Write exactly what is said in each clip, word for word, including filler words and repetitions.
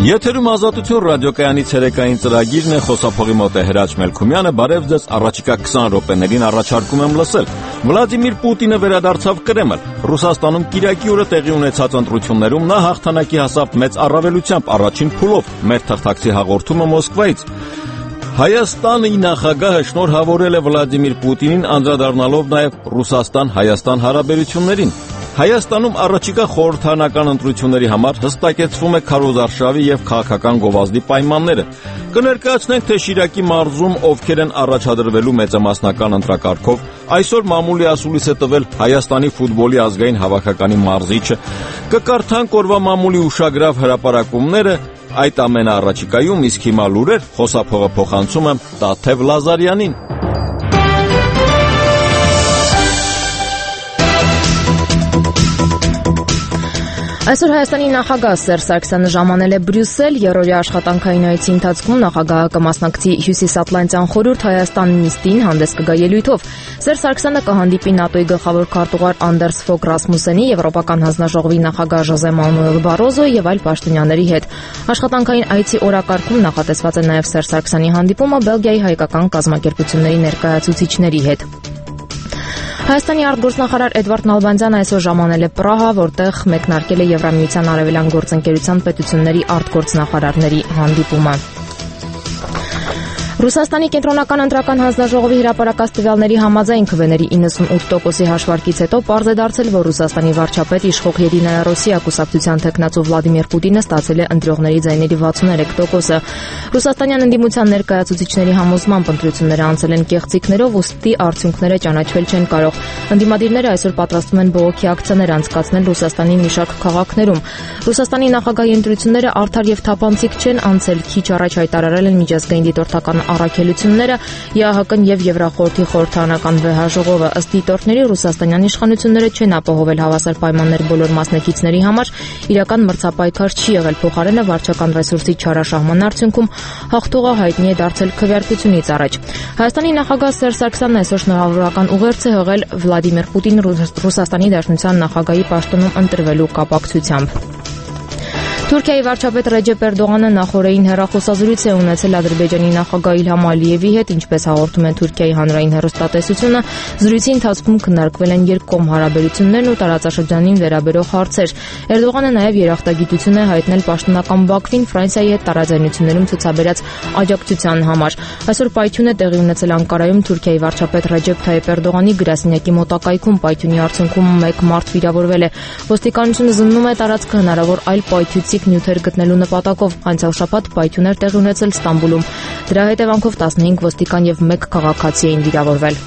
Եթերում Ազատություն ռադիոկայանի ցերեկային ծրագիրն է, խոսափողի մոտ է Հրաչ Մելքումյանը, բարև ձեզ, առաջիկա քսան րոպեներին առաջարկում եմ լսել։ Վլադիմիր Պուտինը վերադարձավ Կրեմլ։ Ռուսաստանում կիրակի օրը տեղի ունեցած ընտրություններում նա հաղթանակի հասավ մեծ առավելությամբ, առաջին փուլով։ Մեր թղթակցի հաղորդումը Մոսկվայից։ Հայաստանի նախագահը շնորհավորել է Վլադիմիր Պուտինին, անդրադառնալով նաև Ռուսաստան-Հայաստան հարաբերություններին։ Հայաստանում առաջիկա խորհրդարանական ընտրությունների համար հստակեցվում է քարոզարշավի եւ քաղաքական գովազդի պայմանները։ Կներկայացնենք, թե Շիրակի մարզում ովքեր են առաջադրվելու մեծամասնական ընտրակարգով։ Այսօր մամուլի ասուլիս է տվել Հայաստանի ֆուտբոլի ազգային հավաքականի մարզիչը։ Կկարդանք օրվա մամուլի ուշագրավ հրապարակումները, այդ ամենը առաջիկայում, իսկ հիմա լուրեր, խոսափողը փոխանցում եմ Տաթև Լազարյանին։ Այսօր Հայաստանի նախագահ Սերժ Սարգսյանը ժամանել է Բրյուսել, երրորդյա աշխատանքային այցի ընթացքում նախագահը կմասնակցի Հյուսիսատլանտյան խորհուրդ Հայաստան նիստին, հանդես կգա ելույթով։ Սերժ Սարգսյանը կհանդիպի ՆԱՏՕ-ի գլխավոր քարտուղար Անդերս Ֆոգ Ռասմուսենի, Եվրոպական հանձնաժողովի նախագահ Ժոզե Մանուել Բարոզոյի եւ այլ պաշտոնյաների հետ։ Աշխատանքային այցի օրակարգում նախատեսված է նաեւ Սերժ Սարգսյանի հանդիպումը Բելգիայի հայկական կազմակերպությունների ներկայացուցիչների հետ։ Հայաստանի արտգործնախարար Էդվարդ Նալբանդյանը այսօր ժամանել է Պրահա, որտեղ մեկնարկել է Եվրամիության արևելյան գործընկերության պետությունների արտգործնախարարների հանդիպումը։ Ռուսաստանի կենտրոնական ընտրական հանձնաժողովի հրապարակած տվյալների համաձայն քվեների իննսունութ տոկոսի հաշվարկից հետո պարզ է դարձել, որ Ռուսաստանի վարչապետ իշխող Եդինայա Ռոսիա կուսակցության թեկնածու Վլադիմիր Պուտինը ստացել է ընտրողների ձայների վաթսուններեք տոկոսը։ Ռուսաստանյան ընդդիմության ներկայացուցիչների համոզմամբ ընտրությունները անցել են կեղծիքներով, ուստի արդյունքները ճանաչվել չեն կարող։ Ընդդիմադիրները այսօր պատրաստվում են բողոքի ակցիաներ անցկացնել Ռուսաստանի մի շարք քաղաքներում։ Ռուսաստանի նախագահի ընտրությունները արդար եւ թափանցիկ չեն անցել, քիչ առաջ հայտարարել են միջազգային դիտորդական առաքելությունները, ԵԱՀԿ-ն եւ Եվրախորհրդի խորհրդարանական վեհաժողովը։ Ըստ դիտորդների ռուսաստանյան իշխանությունները չեն ապահովել հավասար պայմաններ բոլոր մասնակիցների համար, իրական մրցապայքար չի եղել, փոխարենը վարչական ռեսուրսի չարաշահման արդյունքում հաղթողը հայտնի է դարձել քվեարկությունից առաջ։ Հայաստանի նախագահ Սերժ Սարգսյանն այսօր շնորհավորական ուղերձ է հղել Վլադիմիր Պուտին Ռուսաստանի Դաշնության նախագահի պաշտոնում ընտրվելու կապակցությամբ։ Թուրքիայի վարչապետ Ռեջեփ Էրդողանը նախորդին հեռախոսազրույց է ունեցել Ադրբեջանի նախագահ Իլհամ Ալիևի հետ, ինչպես հաղորդում են Թուրքիայի հանրային հեռուստատեսությունը, զրույցի ընթացքում քննարկվել են երկկողմ հարաբերություններն ու տարածաշրջանին վերաբերող հարցեր։ Էրդողանը նաև երախտագիտություն է հայտնել պաշտոնական Բաքվին Ֆրանսիայի հետ տարաձայնություններում ցուցաբերած աջակցության համար։ Այսօր պայթյուն է տեղի ունեցել Անկարայում Թուրքիայի վարչապետ Ռեջեփ Թայիփ Էրդողանի գրասենյակի մոտակայքում, պայթյունի արդյունքում մեկ մարդ վիրավորվել է։ Ոստիկանությունը զննում է տարածքը հնարավոր այլ պայթյուցիկ նյութեր գտնելու նպատակով։ Անցյալ շաբաթ պայթյուններ տեղի ունեցել Ստամբուլում։ Դրա հետևանքով տասնհինգ ոստիկան եւ մեկ քաղաքացի էին վիրավորվել։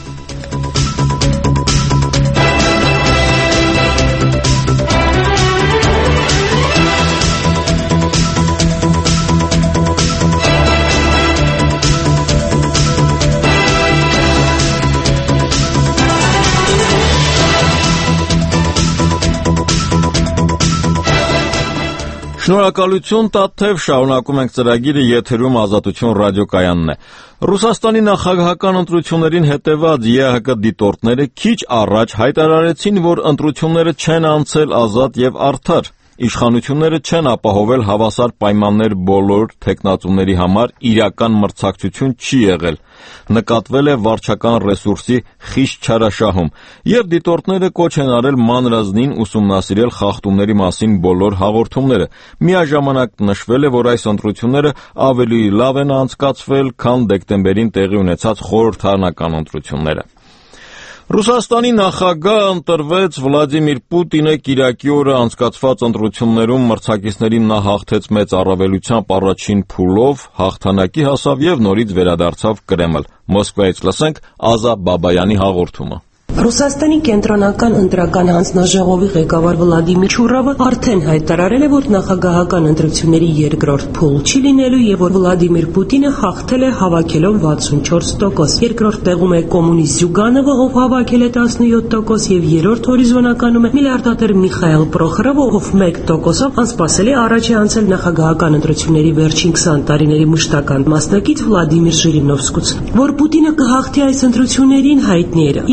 Շնորհակալություն Տաթև, շարունակում ենք ծրագիրը, եթերում Ազատություն ռադիոկայանն է։ Ռուսաստանի նախագահական ընտրություններին հետևած ԵԱՀԿ դիտորդները քիչ առաջ հայտարարեցին, որ ընտրությունները չեն անցել ազատ եւ արդար։ Իշխանությունները չեն ապահովել հավասար պայմաններ բոլոր թեկնածուների համար, իրական մրցակցություն չի եղել։ Նկատվել է վարչական ռեսուրսի խիստ չարաշահում, եւ դիտորդները կոչ են արել մանրազնին ուսումնասիրել խախտումների մասին բոլոր հաղորդումները։ Միաժամանակ նշվել է, որ այս ընտրությունները ավելի լավ են անցկացվել, քան դեկտեմբերին տեղի ունեցած խորհրդարանական ընտրությունները։ Ռուսաստանի նախագահ ընտրվեց Վլադիմիր Պուտինը կիրակի օրը անցկացված ընտրություններում մրցակիցներին նա հաղթեց մեծ առավելությամբ առաջին փուլով, հաղթանակի հասավ եւ նորից վերադարձավ Կրեմլ։ Մոսկվայից լսենք Ազա Բաբայանի հաղորդումը։ Ռուսաստանի կենտրոնական ընտրական հանձնաժողովի ղեկավար Վլադիմիր Չուրովը արդեն հայտարարել է, որ նախագահական ընտրությունների երկրորդ փուլ չի լինելու եւ որ Վլադիմիր Պուտինը հաղթել է հավաքելով վաթսունչորս տոկոս։ Երկրորդ տեղում է կոմունիստ Զյուգանովը, ով հավաքել է տասնյոթ տոկոս, եւ երրորդ հորիզոնականում է միլիարդատեր Միխայել Պրոխորովը, ով մեկ տոկոսով անսպասելի առաջ է անցել նախագահական ընտրությունների վերջին քսան տարիների մշտական մասնակից Վլադիմիր Ժիրինովսկուց։ Որ Պուտինը կհաղթի այս ընտրություններին հայտնի էր։ Ինտրիգը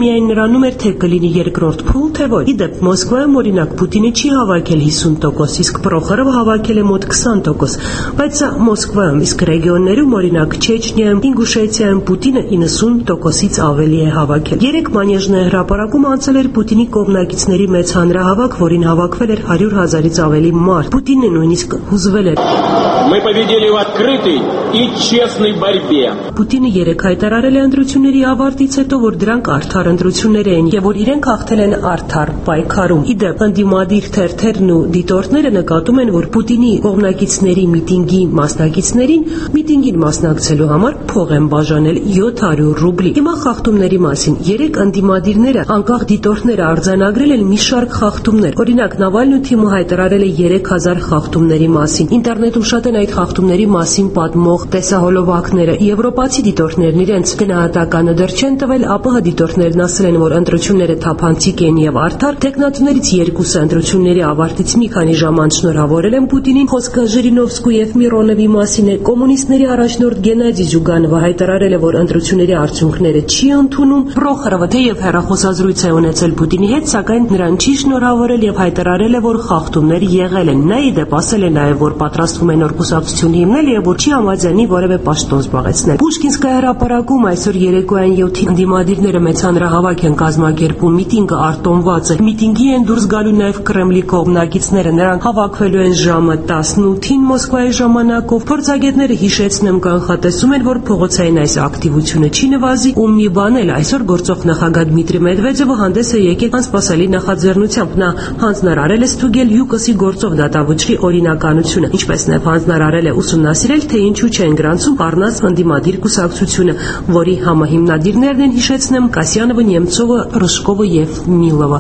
միայն նրանում էր, թե կլինի երկրորդ փուլ, թե ոչ։ Իդեպ Մոսկվայում օրինակ Պուտինը չի հավաքել հիսուն տոկոս, իսկ Պրոխորովը հավաքել է մոտ քսան տոկոս, բայց սա Մոսկվայում, իսկ ռեգիոններում օրինակ Չեչնիայում, Ինգուշետիայում Պուտինը իննսուն տոկոսից ավելի է հավաքել։ Երեք Մանեժնե հրապարակում անցել էր Պուտինի կողմնակիցների մեծ հանրահավաք, որին հավաքվել էր հարյուր հազարից ավելի մարդ։ Պուտինը նույնիսկ հուզվել էր։ Мы победили в открытой и честной борьбе. Պուտինը երեք հայտարարել է ընտրությունների ավարտից հետո, որ դրանք արդար ընտրություններ են եւ որ իրենք հաղթել են արդար պայքարում։ Իդեպ ընդդիմադիր թերթերն ու դիտորդները նկատում են, որ Պուտինի կողմնակիցների միտինգի մասնակիցներին միտինգին մասնակցելու համար փող են բաժանել յոթ հարյուր ռուբլի։ Հիմա խախտումների մասին երեք ընդդիմադիրները անկախ դիտորդները արձանագրել են մի շարք խախտումներ։ Օրինակ Նավալնու թիմը հայտարարել է երեք հազար խախտումների մասին։ Ինտերնետում շատ են այդ խախտումների մասին պատմող տեսահոլովակները։ Եվրոպացի դիտորդներն իրենց գնահատականը դեռ չեն տվել, ԱՊՀ դիտորդներն ասել են, որ ընտրությունները թափանցիկ են եւ արդար։ Տեխնատուներից երկուսը ընտրությունների ավարտից մի քանի ժամ անց շնորհավորել են Պուտինին։ Խոսքը Ժիրինովսկու եւ Միրոնովի մասին է։ Կոմունիստների առաջնորդ Գենադի Զյուգանովը հայտարարել է, որ ընտրությունների արդյունքները չի ընդունում։ Պրոխորովը թեև հեռախոսազրույց է ունեցել Պուտինի հետ, սակայն նրան չի շնորհավորել եւ հայտարարել է, որ խախտումներ եղել են։ Նա ի դեպ ասել է նաեւ, որ պատրաստվում է նոր կուսակցություն հիմնել եւ որ չի համաձայնի որևէ պաշտոն զբաղեցնել։ Պուշկինսկայ հրապարակում այսօր երեկոյան յոթի ընդդիմադիրները մեծ հանրահավաք են կազմակերպում, միտինգը արտոնված է։ Միտինգի են դուրս գալու նաեւ Կրեմլի կողմնակիցները, նրանք հավաքվելու են ժամը տասնութին Մոսկվայի ժամանակով։ Փորձագետները հիշեցնում կանխատեսում են, որ փողոցային այս ակտիվությունը չի նվազի ու մի բան էլ այսօր գործող նախագահ Դմիտրի Մեդվեդևը հանդես է եկել անսպասելի նախաձեռնությամբ։ Նա հանձնարարել է ստուգել յուկոսի գործով դատավճռի օրինականությունը, ինչպես նաև հանձնարարել է ուսումնասիրել, թե ինչու չեն գրանցում առնած ընդդիմադիր կուսակցությունը, որի համահիմնադիրներն են հիշեցնում Կասյանովը, Նեմցովը, Ռժկովը եւ Միլովը։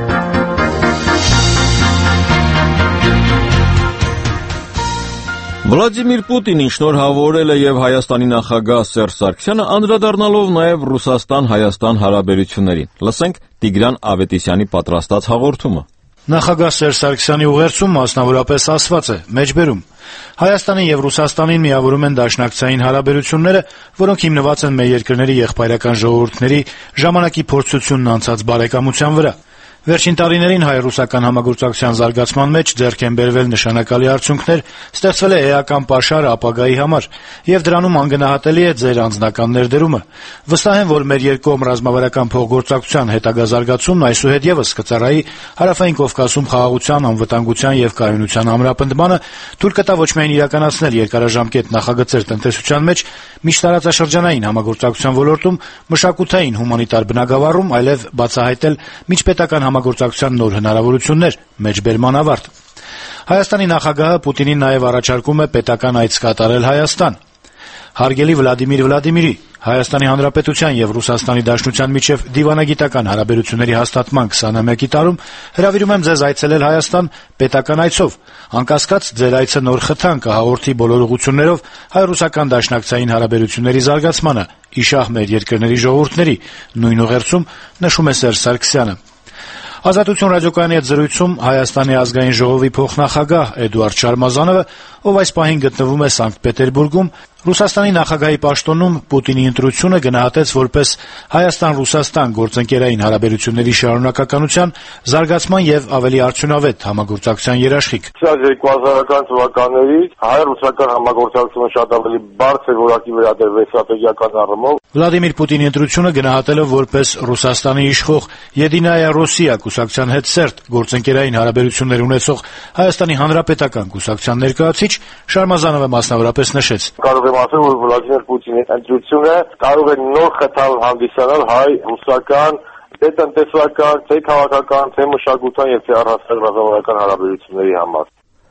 Վլադիմիր Պուտինին շնորհավորել է եւ Հայաստանի նախագահ Սերժ Սարգսյանը, անդրադառնալով նաեւ Ռուսաստան-Հայաստան հարաբերություններին։ Լսենք Տիգրան Ավետիսյանի պատրաստած հաղորդումը։ Նախագահ Սերժ Սարգսյանի ուղերձում մասնավորապես ասված է. մեջբերում Հայաստանին եւ Ռուսաստանին միավորում են դաշնակցային հարաբերությունները, որոնք հիմնված են մեր երկրների եղբայրական ժողովուրդների ժամանակի փորձությունն անցած բարեկամության վրա։ Վերջին տարիներին հայ-ռուսական համագործակցության զարգացման մեջ ձեռք են բերվել նշանակալի արդյունքներ, ստեղծվել է էական պաշար ապագայի համար, եւ դրանում անգնահատելի է ձեր անձնական ներդրումը։ Վստահ եմ, որ մեր երկկողմ ռազմավարական փոխգործակցության հետագա զարգացումն այսուհետ եւս կծառայի Հարավային Կովկասում խաղաղության, անվտանգության եւ կայունության ամրապնդմանը, թույլ կտա ոչ միայն իրականացնել երկարաժամկետ նախագծեր տնտեսության մեջ, միջտարածաշրջանային համագործակցության ոլորտում, մշակութային հումանիտար բնագավառում, այլև բացահայտել միջպետական համագործակցության նոր հնարավորություններ, մեջբերման ավարտ։ Հայաստանի նախագահը Պուտինին նաև առաջարկում է պետական այց կատարել Հայաստան։ Հարգելի Վլադիմիր Վլադիմիրի, Հայաստանի Հանրապետության եւ Ռուսաստանի Դաշնության միջև դիվանագիտական հարաբերությունների հաստատման քսանամյակի տարում հրավիրում եմ ձեզ այցելել Հայաստան պետական այցով։ Անկասկած ձեր այցը նոր խթան կհաղորդի բոլոր ուղղություններով հայ-ռուսական դաշնակցային հարաբերությունների զարգացմանը, իշահ մեր երկրների ժողովուրդների, նույն ուղերձում նշում է Սերժ Սարգսյանը։ Ազատություն ռադիոկայանի հետ զրույցում Հայաստանի ազգային ժողովի փոխնախագահ Էդուարդ Շարմազանովը, ով այս պահին գտնվում է Սանկտ Պետերբուրգում, Ռուսաստանի նախագահի պաշտոնում Պուտինի ընտրությունը գնահատեց որպես Հայաստան-Ռուսաստան գործընկերային հարաբերությունների շարունակականության, զարգացման եւ ավելի արդյունավետ համագործակցության երաշխիք։ երկու հազարական թվականներից հայ-ռուսական համագործակցությունը շատ ավելի բարձր որակի վերաբերվեց ստրատեգիական առումով։ Վլադիմիր Պուտինի ընտրությունը գնահատելով որպես Ռուսաստանի իշխող Եդինայա Ռոսիա կուսակցության հետ սերտ գործընկերային հարաբերություններ ունեցող Հայաստանի Հանրապետական կուսակցության ներկայացուցիչ Շարմազանովը մասնավորապես նշեց. Կարող եմ ասել, որ Վլադիմիր Պուտինի ընտրությունը կարող է նոր խթան հանդիսանալ հայ-ռուսական թե տնտեսական, թե քաղաքական, թե մշակութային եւ թե առհասարակ ռազմավարական հարաբերությունների համար։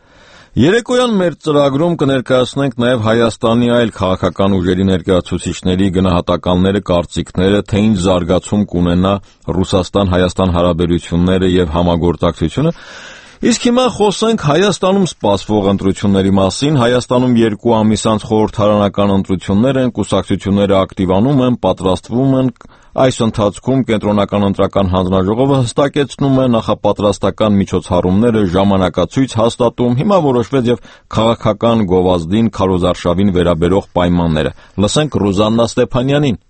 Երեկոյան մեր ծրագրում կներկայացնենք նաև Հայաստանի այլ քաղաքական ուժերի ներկայացուցիչների գնահատականները, կարծիքները, թե ինչ զարգացում կունենա Ռուսաստան-Հայաստան հարաբերությունները եւ համագործակցությունը։ Իսկ հիմա խոսենք Հայաստանում սպասվող ընտրությունների մասին։ Հայաստանում երկու ամիս անց խորհրդարանական ընտրություններ են, կուսակցությունները ակտիվանում են, պատրաստվում են։ Այս ընթացքում Կենտրոնական ընտրական հանձնաժողովը հստակեցնում է նախապատրաստական միջոցառումները, ժամանակացույց հաստատում, հիմա որոշվեց եւ քաղաքական գովազդին, քարոզարշավին վերաբերող պայմանները։ Լսենք Ռուզաննա Ստեփանյանին։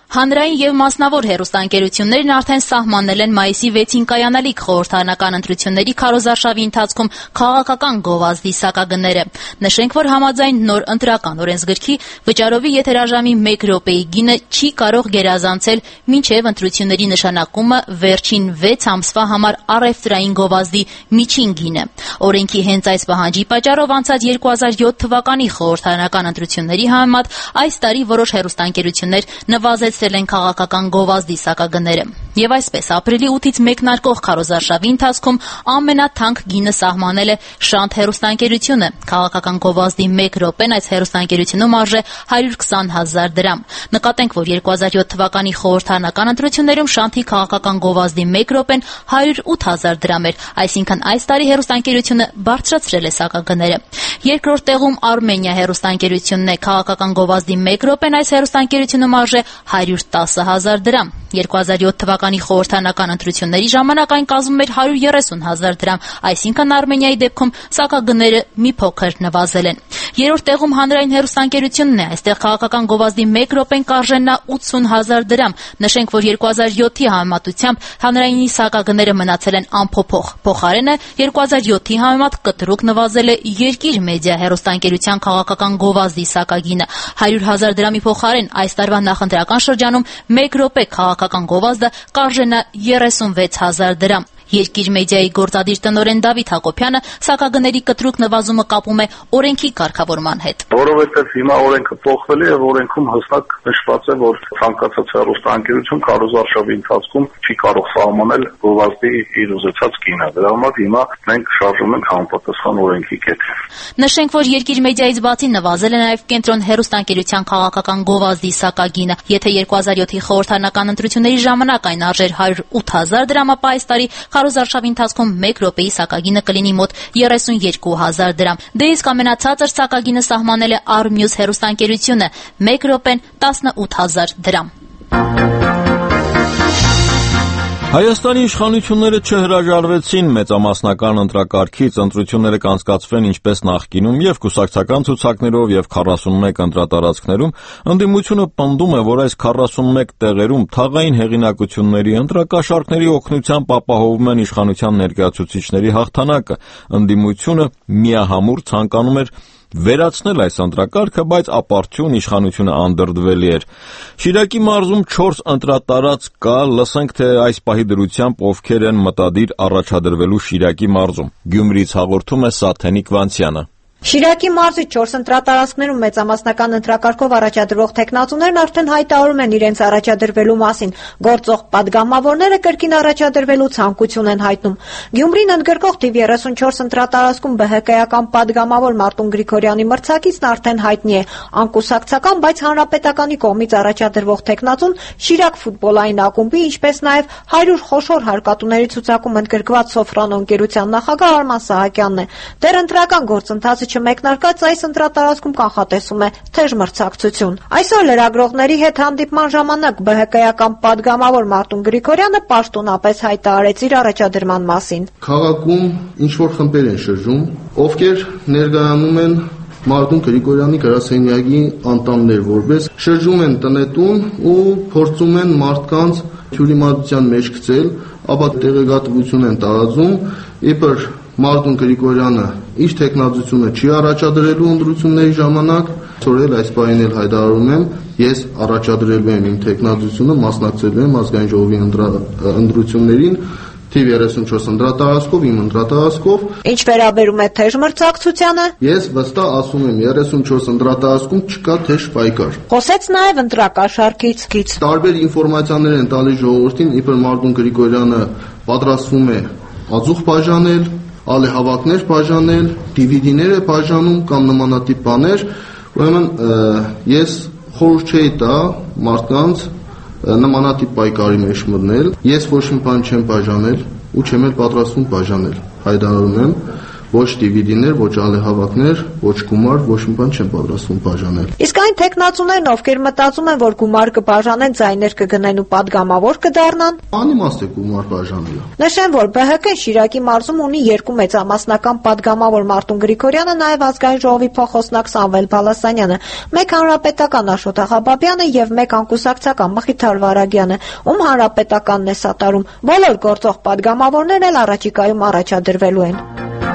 Հանրային եւ մասնավոր հեռուստաընկերություններն արդեն սահմանել են մայիսի վեցին կայանալիք խորհրդարանական ընտրությունների քարոզարշավի ընթացքում քաղաքական գովազդի սակագները։ Նշենք, որ համաձայն նոր ընտրական օրենսգրքի վճարովի եթերաժամի մեկ րոպեի գինը չի կարող գերազանցել մինչև ընտրությունների նշանակումը վերջին վեց ամսվա համար առևտրային գովազդի միջին գինը։ Օրենքի հենց այս պահանջի պատճառով անցած երկու հազար յոթ թվականի խորհրդարանական ընտրությունների համեմատ այս տարի որոշ հեռուստաընկերություններ նվազեցրել են քաղաքական գովազդի սակագները։ Եվ այսպես ապրիլի ութից մեկնարկող քարոզարշավի ընթացքում ամենաթանկ գինը սահմանել է Շանթ հեռուստաընկերությունը։ Քաղաքական գովազդի մեկ րոպեն այս հեռուստաընկերությունում արժե հարյուր քսան հազար դրամ։ Նկատենք, որ երկու հազար յոթ թվականի խորհրդարանական ընտրություններում Շանթի քաղաքական գովազդի մեկ րոպեն հարյուր ութ հազար դրամ էր, այսինքն այս տարի հեռուստաընկերությունը բարձրացրել է սակագները։ Երկրորդ տեղում Արմենիա հեռուստաընկերությունն է, քաղաքական գովազդի մեկ րոպեն այս հեռուստաընկերությունում արժե հարյուր տասը հազար դրամ։ երկու հազար յոթ թվականի խորհրդարանական ընտրությունների ժամանակ այն կազմում էր հարյուր երեսուն հազար դրամ, այսինքն Արմենիայի դեպքում սակագները մի փոքր նվազել են։ Երրորդ տեղում հանրային հեռուստաընկերությունն է, այստեղ քաղաքական գովազդի մեկ րոպեն կարժենա ութսուն հազար դրամ։ Նշենք, որ երկու հազար յոթի համեմատությամբ հանրայինի սակագները մնացել են անփոփոխ։ Փոխարենը երկու հազար յոթի համեմատ կտրուկ նվազել է Երկիր մեդիա հեռուստաընկերության քաղաքական գովազդի սակագինը։ հարյուր հազար դրամի փոխարեն այս տարվա նախընտրական շրջանում մեկ րոպե քաղաքական գովազդը կարժենա երեսունվեց հազար դրամ։ Երկիր մեդիայի գործադիր տնօրեն Դավիթ Հակոբյանը սակագների կտրուկ նվազումը կապում է օրենքի կարգավորման հետ։ Որովհետև հիմա օրենքը փոխվել է եւ օրենքում հստակ նշված է, որ ցանկացած հեռուստաընկերություն քարոզարշավի ընթացքում չի կարող սահմանել գովազդի իր ուզեցած գինը։ Դրա համար հիմա մենք շարժում ենք համապատասխան օրենքի կետեր։ Նշենք, որ Երկիր մեդիայից բացի նվազել է նաեւ Կենտրոն հեռուստաընկերության քաղաքական գովազդի սակագինը։ Եթե երկու հազար յոթի խորհրդարանական ընտրությունների ժամանակ այն արժեր հարյուր ութ հազար դրամ, ապա այս տարի քարոզարշավի ընթացքում մեկ րոպեի սակագինը կլինի մոտ երեսունյոթ հազար դրամ։ Դե իսկ ամենացածր սակագինը սահմանել է Արմյուս հեռուստաընկերությունը, մեկ րոպեն տասնութ հազար դրամ։ Հայաստանի իշխանությունները չհրաժարվեցին մեծամասնական ընտրակարգից, ընտրությունները կանցկացվեն ինչպես նախկինում եւ կուսակցական ցուցակներով եւ քառասունմեկ ընտրատարածքներում։ Ընդդիմությունը պնդում է, որ այս քառասունմեկ տեղերում թաղային հեղինակությունների ընտրակաշառքների օգնությամբ ապահովում են իշխանության ներկայացուցիչների հաղթանակը։ Ընդդիմությունը միահամուռ ցանկանում էր վերացնել այս ընտրակարգը, բայց ապարդյուն իշխանությունը անդրդվելի էր։ Շիրակի մարզում չորս ընտրատարածք կա, լսենք թե այս պահի դրությամբ ովքեր են մտադիր առաջադրվելու Շիրակի մարզում։ Գյումրիից հաղորդում է Սաթենիկ Վանցյանը։ Շիրակի մարզի չորս ընտրատարածքներում մեծամասնական ընտրակարգով առաջադրվող տեխնացուներն արդեն հայտարարում են իրենց առաջադրվելու մասին։ Գործող падգամավորները կրկին առաջադրվելու ցանկություն են հայտնում։ Գյումրին ընդգրկող թիվ երեսունչորս ընտրատարածքում ԲՀԿ-ական падգամավոր Մարտուն Գրիգորյանի մրցակիցն արդեն հայտնի է։ Անկուսակցական, բայց հանրապետականի կողմից առաջադրվող տեխնացուն Շիրակ ֆուտբոլային ակումբի, ինչպես նաև հարյուր խոշոր հարկատուների ցուցակում ընդգրկված Սոֆրանո ընկերության նախագահ Արման Սահակյանն է։ Դեռ ընտրական գործընթացը չմեկնարկած այս ընտրատարածքում կանխատեսում է թեժ մրցակցություն։ Այսօր լրագրողների հետ հանդիպման ժամանակ ԲՀԿ-ական падգամավոր Մարտուն Գրիգորյանը պաշտոնապես հայտարարեց իր առաջադրման մասին։ Քաղաքում ինչ-որ խմբեր են շրջում, ովքեր ներկայանում են Մարտուն Գրիգորյանի գրասենյակի անդամներ, որպես շրջում են տնետուն ու փորձում են մարդկանց թյուրիմացության մեջ գցել, ապա տեղեկատվություն են տարածում, իբր Մարտուն Գրիգորյանը իր տեխնացությունը չի առաջադրելու ընտրությունների ժամանակ, ցորել այս պահին էլ հայտարարում եմ, ես առաջադրելու եմ իմ տեխնացությունը, մասնակցելու եմ ազգային ժողովի ընտրություններին, թիվ երեսունչորս ընտրատարածքով, իմ ընտրատարածքով։ Ինչ վերաբերում է թեժ մրցակցությանը, ես վստահ ասում եմ, երեսունչորս ընտրատարածքում չկա թեժ պայքար։ Խոսեց նաև ընտրակաշառքից։ Տարբեր ինֆորմացիաներ են տալիս ժողովրդին, իբր Մարտուն Գրիգորյանը պատրաստվում է ածուխ բաժանել, ալեհավաքներ բաժանել, դիվիդիներ է բաժանում կամ նմանատիպ բաներ, ուրեմն ես խորհուրդ չէի տա մարդկանց նմանատիպ պայքարի մեջ մտնել։ Ես ոչ մի բան չեմ բաժանել ու չեմ էլ պատրաստվում բաժանել։ Հայտարարում եմ, ոչ դիվիդիներ, ոչ ալեհավաքներ, ոչ գումար, ոչ մի բան չեն պատրաստվում բաժանել։ Իսկ այն տեխնացուներն, ովքեր մտածում են, որ գումար կբաժանեն, ձայներ կգնեն ու падգամավոր կդառնան, անիմաստ է գումար բաժանելը։ Նշեմ, որ Բ Հ Կն Շիրակի մարզում ունի երկու մեծամասնական падգամավոր Մարտուն Գրիգորյանը, նաև ազգային ժողովի փոխոսնակ Սամվել Բալասանյանը, մեկ հանրապետական Աշոտ Աղաբաբյանը եւ մեկ անկուսակցական Մխիթար Վարագյանը, ում հանրապետականն է սատարում։ Բոլոր գործող падգամավորներն էլ առաջիկայում առաջադրվելու են։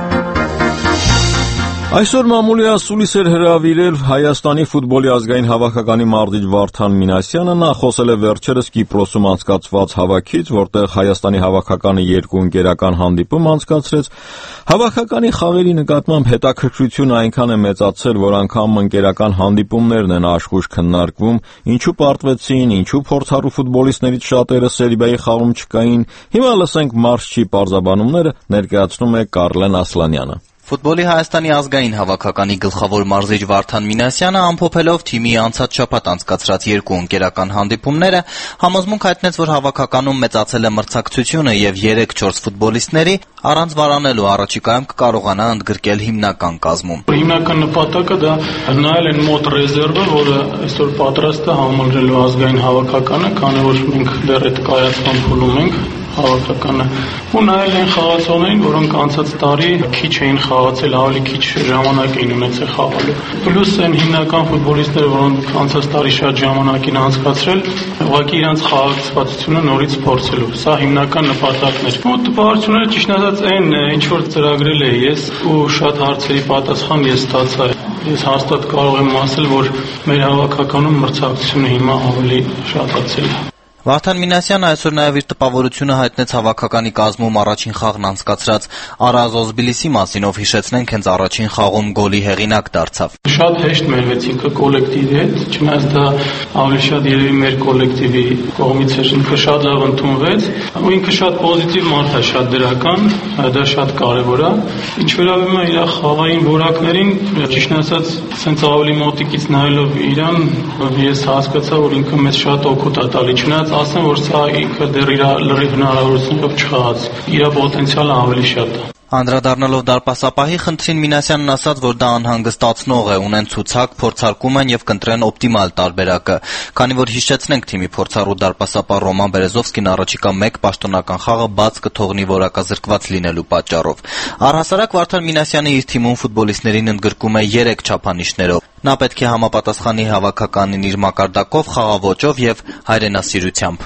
Այսօր մամուլի ասուլիս էր հրավիրել Հայաստանի ֆուտբոլի ազգային հավաքականի մարզիչ Վարդան Մինասյանը, նա խոսել է վերջերս Կիպրոսում անցկացված հավաքից, որտեղ Հայաստանի հավաքականը երկու ընկերական հանդիպում անցկացրեց։ Հավաքականի խաղերի նկատմամբ հետաքրքրությունը այնքան է մեծացել, որ անգամ ընկերական հանդիպումներն են աշխույժ քննարկվում, ինչու պարտվեցին, ինչու փորձառու ֆուտբոլիստներից շատերը Սերբիայի խաղում չկային։ Հիմա լսենք մարզչի պարզաբանումները, ներկայացնում է Կարլեն Ասլանյանը։ Ֆուտբոլի Հայաստանի ազգային հավաքականի գլխավոր մարզիչ Վարդան Մինասյանը ամփոփելով թիմի անցած շաբաթ անցկացրած երկու ընկերական հանդիպումները համոզմունք հայտնեց, որ հավաքականում մեծացել է մրցակցությունը եւ երեք-չորս ֆուտբոլիստների առանց վարանելու առաջիկայում կկարողանա ընդգրկել հիմնական կազմում։ Հիմնական նպատակը դա նայել են մոտ ռեզերվը, որը այսօր պատրաստ է համալրելու ազգային հավաքականը, քանի որ մենք դեռ այդ կայացման փուլում ենք հավաքականը, ու նայել են խաղացողներին, որոնք անցած տարի քիչ էին խաղացել, ավելի քիչ ժամանակ էին ունեցել խաղալու։ Պլյուս են հիմնական ֆուտբոլիստները, որոնք անցած տարի շատ ժամանակ են անցկացրել, ուղղակի իրենց խաղացվածությունը նորից փորձելու։ Սա հիմնական նպատակն էր։ Ու տպավորությունները ճիշտ ասած այն ինչ որ ծրագրել էի ես ու շատ հարցերի պատասխան ես ստացա։ Ես հաստատ կարող եմ ասել, որ մեր հավաքականում մրցակցությունը հիմա ավելի շատացել է։ Վարդան Մինասյանը այսօր նաև իր տպավորությունը հայտնեց հավաքականի կազմում առաջին խաղն անցկացրած Արազոս Բիլիսի մասին, ով հիշեցնենք հենց առաջին խաղում գոլի հեղինակ դարձավ։ Շատ հեշտ մերվեց ինքը կոլեկտիվի հետ, չնայած դա ավելի շատ երևի մեր կոլեկտիվի կողմից էր, ինքը շատ լավ ընդունվեց, ու ինքը շատ պոզիտիվ մարդ է, շատ դրական, դա շատ կարևոր է։ Ինչ վերաբերում է իր խաղային որակներին, ճիշտ ասած, սենց ավելի մոտիկից նայելով իրան, ես հասկացա, որ ինքը մեզ շատ օգուտ է տալի, չնայած ասեմ, որ սա ինքը դեռ իր լրիվ հնարավորությունով չխաղաց, իր պոտենցիալը ավելի շատ է։ Անդրադառնալով դարպասապահի խնդրին Մինասյանն ասաց, որ դա անհանգստացնող է, ունեն ցուցակ, փորձարկում են եւ կընտրեն օպտիմալ տարբերակը, քանի որ հիշեցնենք թիմի փորձառու դարպասապահ Ռոման Բերեզովսկին առաջիկա մեկ պաշտոնական խաղը բաց կթողնի որակազրկված լինելու պատճառով։ Առհասարակ Վարդան Մինասյանը իր թիմում ֆուտբոլիստներին ընդգրկում է երեք չափանիշներով։ Նա պետք է համապատասխանի հավաքականին իր մակարդակով, խաղաոճով եւ հայրենասիրությամբ։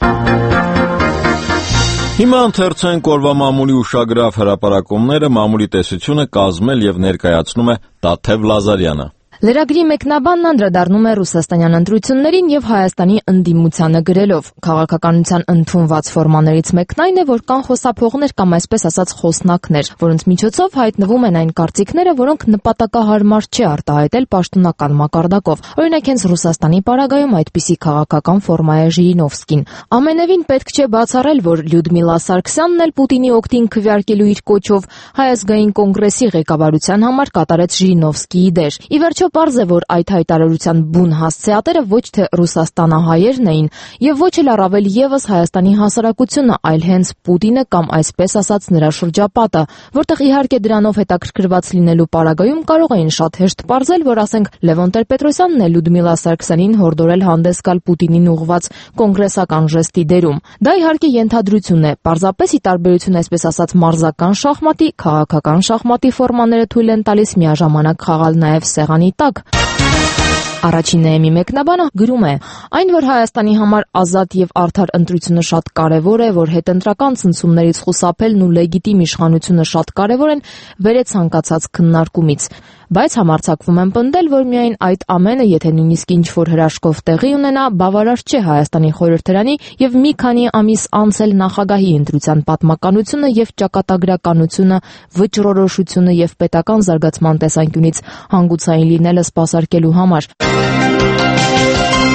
Հիմա ընթերցենք օրվա մամուլի ուշագրավ հրապարակումները, մամուլի տեսությունը կազմել եւ ներկայացնում է Տաթև Լազարյանը։ Լրագրի մեկնաբանն անդրադառնում է ռուսաստանյան ընտրություններին եւ Հայաստանի ընդդիմությանը գրելով. քաղաքականության ընդունված ֆորմաներից մեկն այն է, որ կան խոսափողներ կամ այսպես ասած խոսնակներ, որոնց միջոցով հայտնվում են այն կարծիքները, որոնք նպատակահարմար չի արտահայտել պաշտոնական մակարդակով։ Օրինակ, հենց Ռուսաստանի պարագայում այդպիսի քաղաքական ֆորմա է Ժիրինովսկին։ Ամենևին պետք չէ բացառել, որ Լյուդմիլա Սարգսյանն էլ Պուտինի օգտին քվեարկելու իր կոչով Հայ ազգային կոնգրեսի ղեկավարության համար կատարեց Ժիրինովսկիի դեր։ Ի վերջո պարզ է, որ այդ հայտարարության բուն հասցեատերը ոչ թե ռուսաստանահայերն էին եւ ոչ էլ առավել եւս Հայաստանի հասարակությունը, այլ հենց Պուտինը կամ այսպես ասած նրա շրջապատը, որտեղ իհարկե դրանով հետաքրքրված լինելու պարագայում կարող էին շատ հեշտ պարզել, որ ասենք Լևոն Տեր-Պետրոսյանն է Լյուդմիլա Սարգսյանին հորդորել հանդես գալ Պուտինին ուղղված կոնգրեսական ժեստի դերում։ Դա իհարկե ենթադրություն է, պարզապես ի տարբերություն այսպես ասած մարզական շախմատի, քաղաքական շախմատի ֆորմաները թույլ են տալիս միաժամանակ խաղալ նաեւ սեղանի տակ։ Առաջին նեմի մեկնաբանը գրում է. այն, որ Հայաստանի համար ազատ եւ արդար ընտրությունը շատ կարեւոր է, որ հետընտրական ցնցումներից խուսափելն ու լեգիտիմ իշխանությունը շատ կարեւոր են, վերե ցանկացած քննարկումից։ Բայց համարձակվում եմ պնդել, որ միայն այդ ամենը, եթե նույնիսկ ինչ-որ հրաշքով տեղի ունենա, բավարար չէ Հայաստանի խորհրդարանի եւ մի քանի ամիս անց էլ նախագահի ընտրության պատմականությունը եւ ճակատագրականությունը, վճռորոշությունը եւ պետական զարգացման տեսանկյունից հանգուցային լինելը սպասարկելու համար։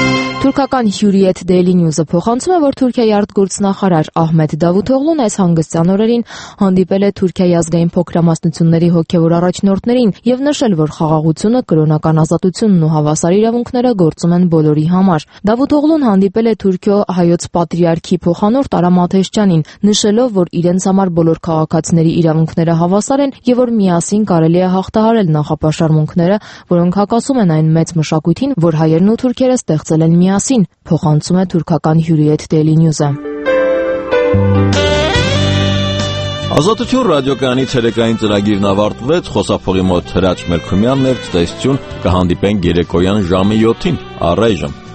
Թուրքական Hürriyet Daily News-ը փոխանցում է, որ Թուրքիայի արտգործնախարար Ահմեդ Դավութօղլուն այս հանգստյան օրերին հանդիպել է Թուրքիայի ազգային փոքրամասնությունների հոգևոր առաջնորդներին եւ նշել, որ խաղաղությունը, կրոնական ազատությունն ու հավասար իրավունքները գործում են բոլորի համար։ Դավութօղլուն հանդիպել է Թուրքիո հայոց պատրիարքի փոխանորդ Արամ Աթեշյանին, նշելով, որ իրենց համար բոլոր քաղաքացիների իրավունքները հավասար են եւ որ միասին կարելի է հաղթահարել նախապաշարմունքները, որոնք հակասում են այն մեծ մշակույթին, որ հայերն ու թուրքերը ստեղծել են միասին, փոխանցում է թուրքական Hürriyet Daily News-ը։ Ազատություն ռադիոկայանի ցերեկային ծրագիրն ավարտվեց, խոսափողի մոտ Հրաչ Մելքումյանն էր, ցտեսություն, կհանդիպենք երեկոյան ժամը յոթին, առայժմ